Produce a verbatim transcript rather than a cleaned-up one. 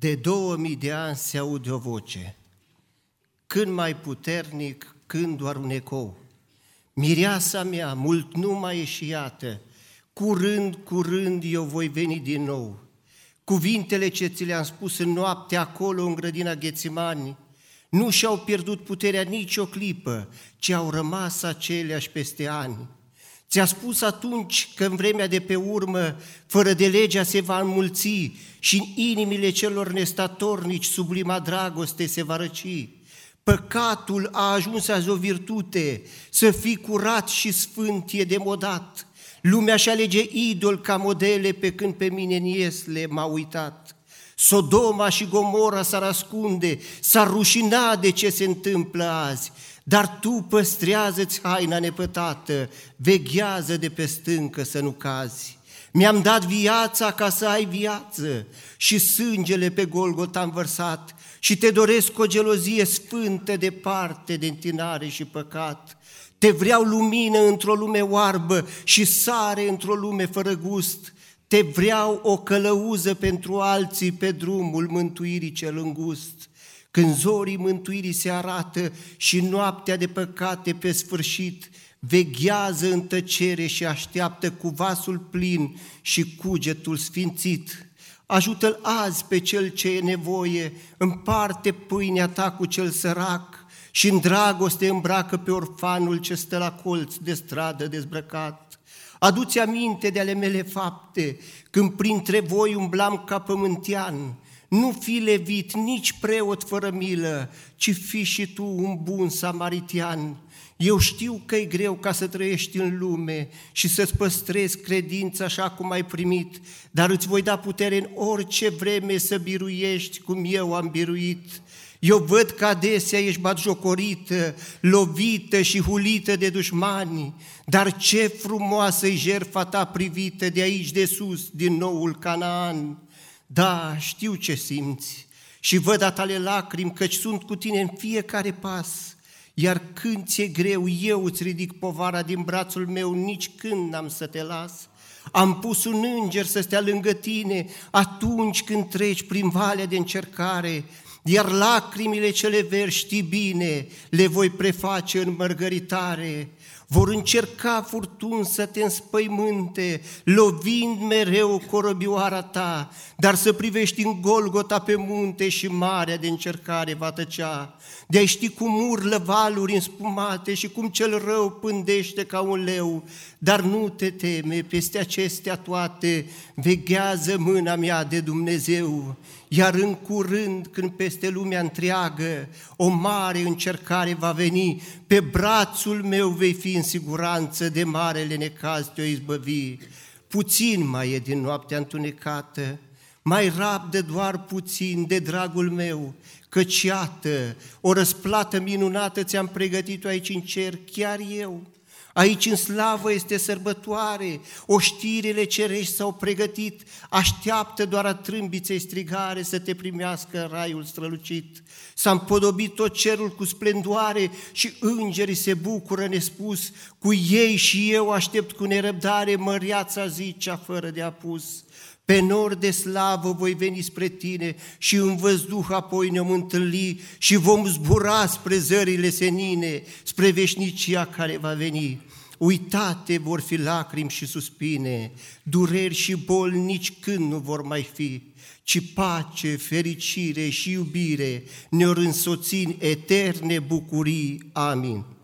De două mii de ani se aude o voce, când mai puternic, când doar un ecou. Mireasa mea, mult nu mai e și iată, curând, curând eu voi veni din nou. Cuvintele ce ți le-am spus în noapte acolo în grădina Ghețimani nu și-au pierdut puterea nici o clipă, ci au rămas aceleași peste ani. Ți-a spus atunci că în vremea de pe urmă, fără de legea se va înmulți și în inimile celor nestatornici sublima dragoste se va răci. Păcatul a ajuns azi o virtute, să fii curat și sfânt e demodat. Lumea și alege idol ca modele, pe când pe mine în iesle m-a uitat. Sodoma și Gomora s-ar ascunde, s-ar rușina de ce se întâmplă azi, dar tu păstrează-ți haina nepătată, veghează de pe stâncă să nu cazi. Mi-am dat viața ca să ai viață și sângele pe Golgota am vărsat și te doresc o gelozie sfântă departe de întinare și păcat. Te vreau lumină într-o lume oarbă și sare într-o lume fără gust. Te vreau o călăuză pentru alții pe drumul mântuirii cel îngust. Când zorii mântuirii se arată și noaptea de păcate pe sfârșit, veghează în tăcere și așteaptă cu vasul plin și cugetul sfințit. Ajută-l azi pe cel ce e nevoie, împarte pâinea ta cu cel sărac și în dragoste îmbracă pe orfanul ce stă la colț de stradă dezbrăcat. Adu-ți aminte de ale mele fapte, când printre voi umblam ca pământean. Nu fi levit, nici preot fără milă, ci fii și tu un bun samaritian. Eu știu că e greu ca să trăiești în lume și să-ți păstrezi credința așa cum ai primit, dar îți voi da putere în orice vreme să biruiești cum eu am biruit. Eu văd că adesea ești batjocorită, lovită și hulită de dușmani, dar ce frumoasă-i jertfa ta privită de aici de sus, din noul Canaan. Da, știu ce simți și văd a tale lacrimi, căci sunt cu tine în fiecare pas, iar când ți-e greu, eu îți ridic povara din brațul meu, nici când n-am să te las. Am pus un înger să stea lângă tine atunci când treci prin valea de încercare, iar lacrimile ce le vergi, știi bine, le voi preface în mărgăritare. Vor încerca furtuni să te înspăimânte, lovind mereu corăbioara ta, dar să privești în Golgota pe munte și marea de încercare va tăcea. De-ai ști cum urlă valuri înspumate și cum cel rău pândește ca un leu, dar nu te teme, peste acestea toate veghează mâna mea de Dumnezeu. Iar în curând, când peste lumea întreagă o mare încercare va veni, pe brațul meu vei fi în siguranță, de marele necaz te-o izbăvi. Puțin mai e din noaptea întunecată, mai rabdă doar puțin de dragul meu, căci iată, o răsplată minunată ți-am pregătit-o aici în cer, chiar eu. Aici în slavă este sărbătoare, oștirile cerești s-au pregătit, așteaptă doar a trâmbiței strigare să te primească în raiul strălucit. S-a împodobit tot cerul cu splendoare și îngerii se bucură nespus, cu ei și eu aștept cu nerăbdare măreața zi cea fără de apus. Pe nor de slavă voi veni spre tine și în văzduh apoi ne-om întâlni și vom zbura spre zările senine, spre veșnicia care va veni. Uitate vor fi lacrimi și suspine, dureri și boli nici când nu vor mai fi, ci pace, fericire și iubire ne-or însoți în eterne bucurii. Amin.